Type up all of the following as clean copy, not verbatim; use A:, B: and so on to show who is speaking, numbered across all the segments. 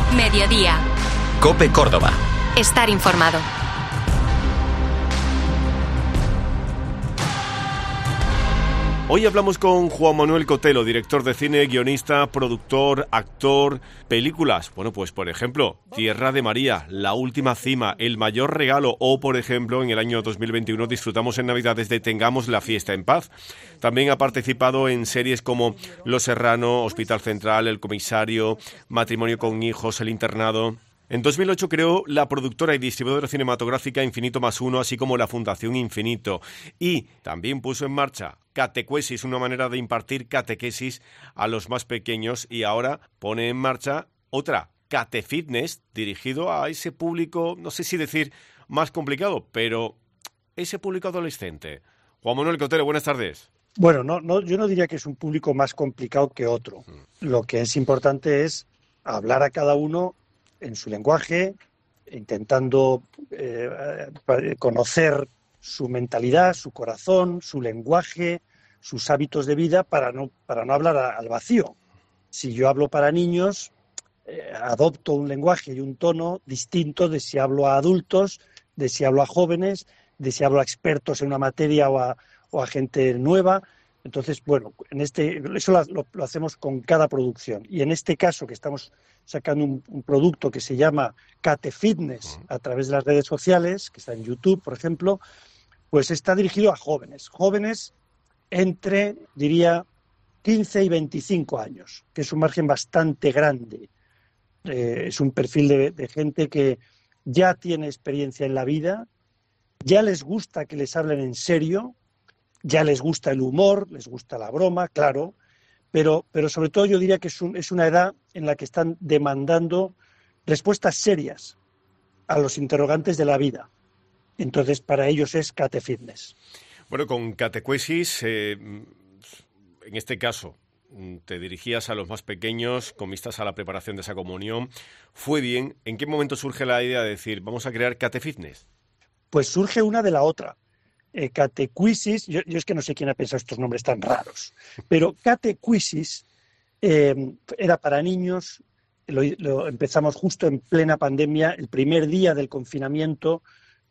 A: Mediodía.
B: COPE Córdoba.
A: Estar informado.
C: Hoy hablamos con Juan Manuel Cotelo, director de cine, guionista, productor, actor, películas. Bueno, pues por ejemplo, Tierra de María, La última cima, El mayor regalo o, por ejemplo, en el año 2021 disfrutamos en Navidades de Tengamos la fiesta en paz. También ha participado en series como Los Serrano, Hospital Central, El comisario, Matrimonio con hijos, El internado. En 2008 creó la productora y distribuidora cinematográfica Infinito+1, así como la Fundación Infinito. Y también puso en marcha Catecuesis, una manera de impartir catequesis a los más pequeños. Y ahora pone en marcha otra, Catefitness, dirigido a ese público, no sé si decir más complicado, pero ese público adolescente. Juan Manuel Cotelo, buenas tardes.
D: Bueno, yo no diría que es un público más complicado que otro. Lo que es importante es hablar a cada uno en su lenguaje, intentando conocer su mentalidad, su corazón, su lenguaje, sus hábitos de vida para no hablar al vacío. Si yo hablo para niños, adopto un lenguaje y un tono distinto de si hablo a adultos, de si hablo a jóvenes, de si hablo a expertos en una materia o a gente nueva. Entonces, bueno, eso lo hacemos con cada producción. Y en este caso, que estamos sacando un producto que se llama Catefitness a través de las redes sociales, que está en YouTube, por ejemplo, pues está dirigido a jóvenes entre, diría, 15 y 25 años, que es un margen bastante grande. Es un perfil de gente que ya tiene experiencia en la vida, ya les gusta que les hablen en serio, ya les gusta el humor, les gusta la broma, claro, pero sobre todo yo diría que es una edad en la que están demandando respuestas serias a los interrogantes de la vida. Entonces, para ellos es Catefitness.
C: Bueno, con Catecuesis, en este caso, te dirigías a los más pequeños, con vistas a la preparación de esa comunión. ¿Fue bien? ¿En qué momento surge la idea de decir, vamos a crear Catefitness?
D: Pues surge una de la otra. Catecuisis, yo es que no sé quién ha pensado estos nombres tan raros, pero Catecuisis era para niños, lo empezamos justo en plena pandemia, el primer día del confinamiento.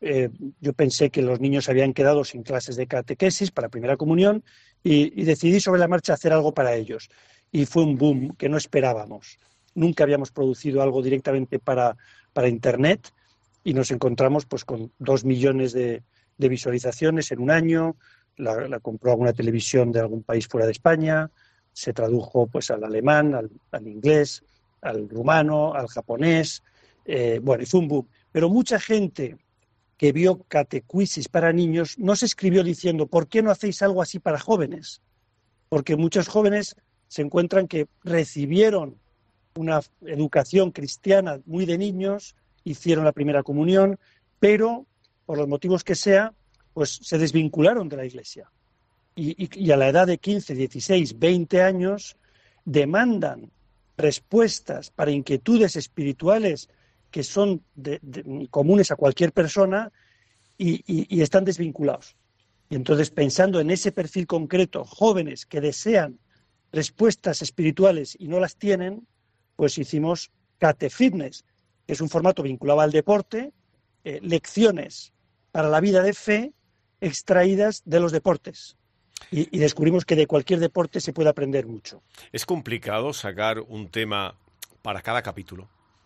D: Yo pensé que los niños habían quedado sin clases de catequesis para primera comunión y decidí sobre la marcha hacer algo para ellos. Y fue un boom que no esperábamos. Nunca habíamos producido algo directamente para Internet y nos encontramos pues con 2 millones de visualizaciones en un año. La compró alguna televisión de algún país fuera de España, se tradujo pues al alemán, al inglés, al rumano, al japonés. Bueno, y fue un boom. Pero mucha gente que vio Catecuisis para niños no se escribió diciendo ¿por qué no hacéis algo así para jóvenes? Porque muchos jóvenes se encuentran que recibieron una educación cristiana muy de niños, hicieron la primera comunión, pero por los motivos que sea, pues se desvincularon de la Iglesia. Y a la edad de 15, 16, 20 años demandan respuestas para inquietudes espirituales que son comunes a cualquier persona y están desvinculados. Y entonces, pensando en ese perfil concreto, jóvenes que desean respuestas espirituales y no las tienen, pues hicimos Catefitness, que es un formato vinculado al deporte, lecciones para la vida de fe extraídas de los deportes. Y descubrimos que de cualquier deporte se puede aprender mucho.
C: ¿Es complicado sacar un tema para cada capítulo?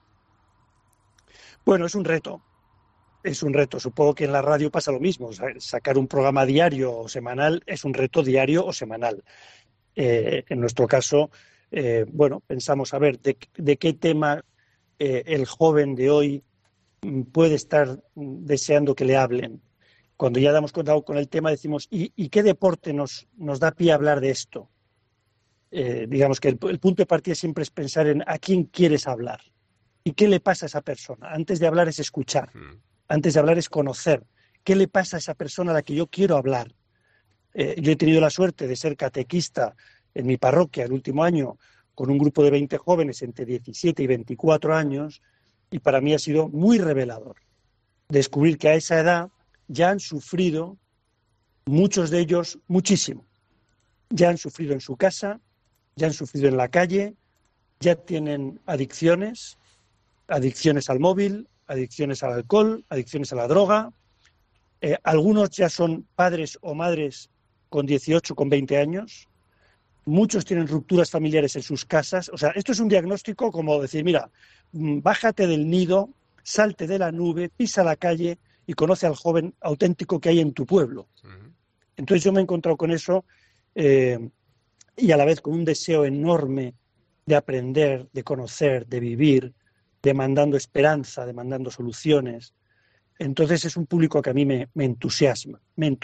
D: Bueno, es un reto. Supongo que en la radio pasa lo mismo. Sacar un programa diario o semanal es un reto diario o semanal. En nuestro caso, pensamos a ver de qué tema el joven de hoy puede estar deseando que le hablen. Cuando ya damos cuenta con el tema decimos, ¿y qué deporte nos da pie a hablar de esto? Digamos que el punto de partida siempre es pensar en a quién quieres hablar y qué le pasa a esa persona. Antes de hablar es escuchar, antes de hablar es conocer. ¿Qué le pasa a esa persona a la que yo quiero hablar? Yo he tenido la suerte de ser catequista en mi parroquia el último año con un grupo de 20 jóvenes entre 17 y 24 años y para mí ha sido muy revelador descubrir que a esa edad ya han sufrido, muchos de ellos, muchísimo. Ya han sufrido en su casa, ya han sufrido en la calle, ya tienen adicciones, adicciones al móvil, adicciones al alcohol, adicciones a la droga. Algunos ya son padres o madres con 18, con 20 años. Muchos tienen rupturas familiares en sus casas. O sea, esto es un diagnóstico como decir, mira, bájate del nido, salte de la nube, pisa la calle y conoce al joven auténtico que hay en tu pueblo. Entonces yo me he encontrado con eso y a la vez con un deseo enorme de aprender, de conocer, de vivir, demandando esperanza, demandando soluciones. Entonces es un público que a mí me entusiasma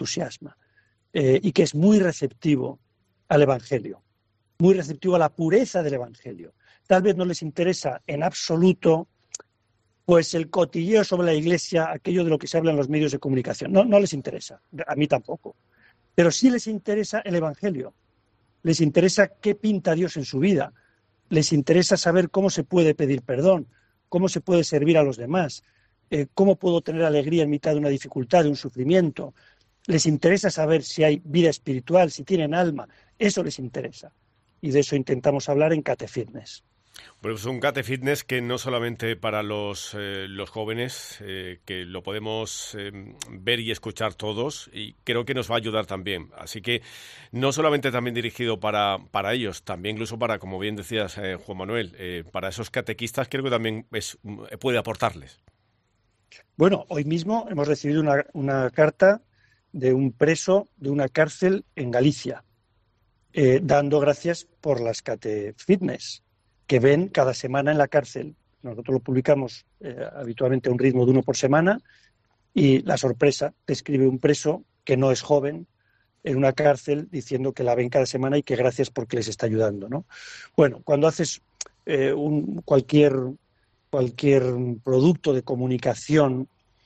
D: y que es muy receptivo al Evangelio, muy receptivo a la pureza del Evangelio. Tal vez no les interesa en absoluto pues el cotilleo sobre la Iglesia, aquello de lo que se habla en los medios de comunicación. No les interesa, a mí tampoco. Pero sí les interesa el Evangelio, les interesa qué pinta Dios en su vida, les interesa saber cómo se puede pedir perdón, cómo se puede servir a los demás, cómo puedo tener alegría en mitad de una dificultad, de un sufrimiento. Les interesa saber si hay vida espiritual, si tienen alma. Eso les interesa. Y de eso intentamos hablar en Catefitness.
C: Bueno, es un Cate Fitness que no solamente para los jóvenes, que lo podemos ver y escuchar todos, y creo que nos va a ayudar también. Así que no solamente también dirigido para ellos, también incluso para, como bien decías, Juan Manuel, para esos catequistas creo que también puede aportarles.
D: Bueno, hoy mismo hemos recibido una carta de un preso de una cárcel en Galicia, dando gracias por las Cate Fitness que ven cada semana en la cárcel. Nosotros lo publicamos habitualmente a un ritmo de 1 por semana y la sorpresa te escribe un preso que no es joven en una cárcel diciendo que la ven cada semana y que gracias porque les está ayudando, ¿no? Bueno, cuando haces cualquier producto de comunicación,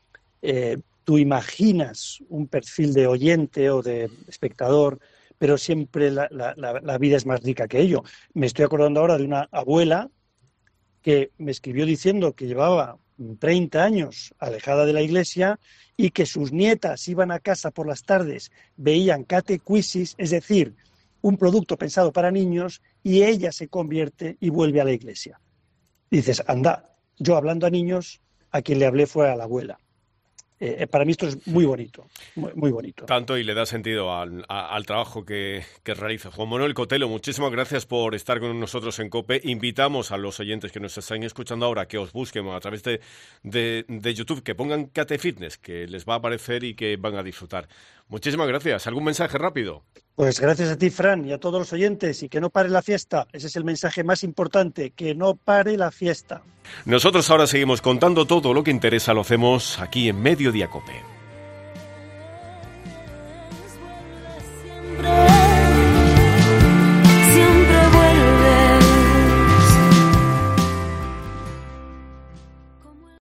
D: tú imaginas un perfil de oyente o de espectador, pero siempre la vida es más rica que ello. Me estoy acordando ahora de una abuela que me escribió diciendo que llevaba 30 años alejada de la iglesia y que sus nietas iban a casa por las tardes, veían catequesis, es decir, un producto pensado para niños, y ella se convierte y vuelve a la iglesia. Dices, anda, yo hablando a niños, a quien le hablé fue a la abuela. Para mí esto es muy bonito, muy bonito.
C: Tanto, y le da sentido al trabajo que realiza. Juan Manuel Cotelo, muchísimas gracias por estar con nosotros en COPE. Invitamos a los oyentes que nos están escuchando ahora que os busquen a través de YouTube, que pongan Cate Fitness, que les va a aparecer y que van a disfrutar. Muchísimas gracias. ¿Algún mensaje rápido?
D: Pues gracias a ti, Fran, y a todos los oyentes, y que no pare la fiesta. Ese es el mensaje más importante, que no pare la fiesta.
C: Nosotros ahora seguimos contando todo lo que interesa, lo hacemos aquí en Mediodía COPE.